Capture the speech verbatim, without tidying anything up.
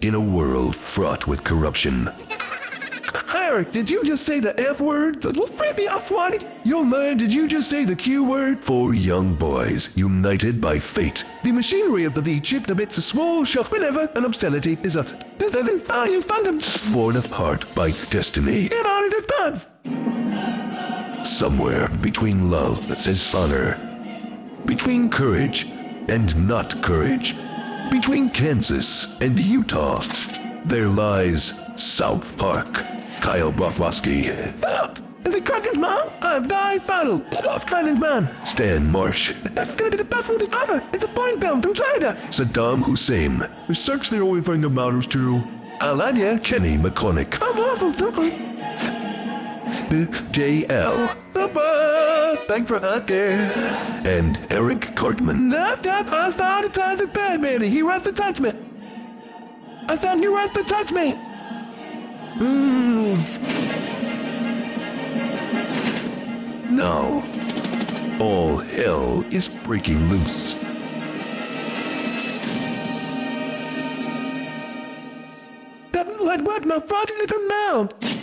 in a world fraught with corruption. Eric, did you just say the F word? The freaky F word? Yo man, did you just say the Q word? Four young boys, united by fate. The machinery of the V chipped amidst a small shock whenever an obscenity is uttered. You found them. Born apart by destiny. Somewhere between love that says honor, between courage and not courage, between Kansas and Utah, there lies South Park. Kyle Broflovski. That is the Kraken's man. I've died final. Off Kraken's man. Stan Marsh. That's gonna be the best one to ever. It's a point belt from China. Saddam Hussein. Research the only thing that matters to Alanya Kenny McCormick. I'm awful, super. J L. Super. Thanks for that there. And Eric Cartman. That's that's I started to classic bad man. He wants to touch me. I thought you wants to touch me. Mm. Now, all hell is breaking loose. That like what my fraudulent amount.